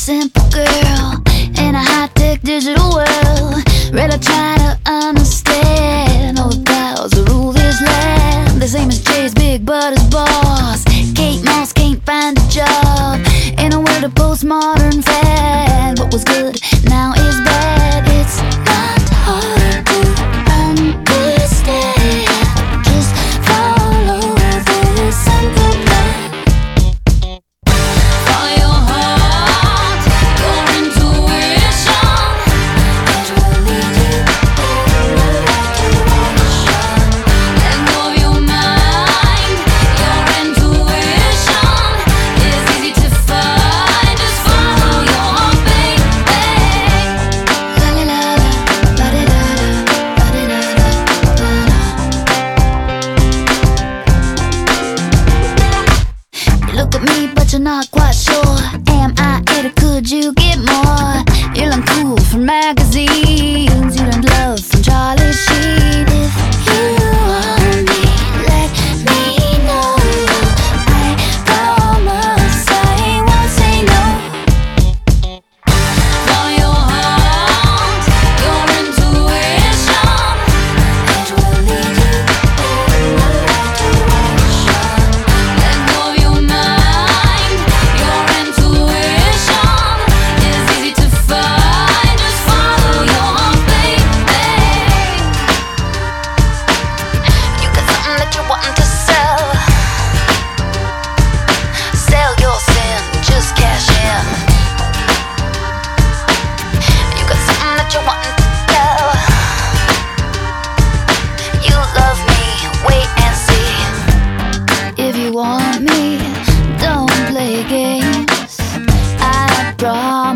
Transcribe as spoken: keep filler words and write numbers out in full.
simple girl in a high-tech digital world. Really try to understand all the powers that rule this land. The same as Jay's big but his boss. Kate Moss can't find a job in a world of postmodern fad. What was good now is bad. It's not hard to understand. Just follow this simple plan. Follow your heart, your intuition. It will lead you in the right direction. Let go of your mind, your intuition is easy to find. Just follow your heart, baby. La la la la, la di da da, la di da da, la la. You look at me, but you're not quite sure. Am I it or could you get more? You learn cool from magazines. You learned love from Charlie Sheen. If you want me, let me know. I promise I won't say no. Follow your heart, your intuition. It will lead you in the right direction. Let go of your mind, your intuition is easy to find. Just follow your heart, baby. You got something that you're wanting to sell. Sell your sin, just cash in. You got something that you're wanting to tell. You love me, wait and see. If you want me, don't play games. I promise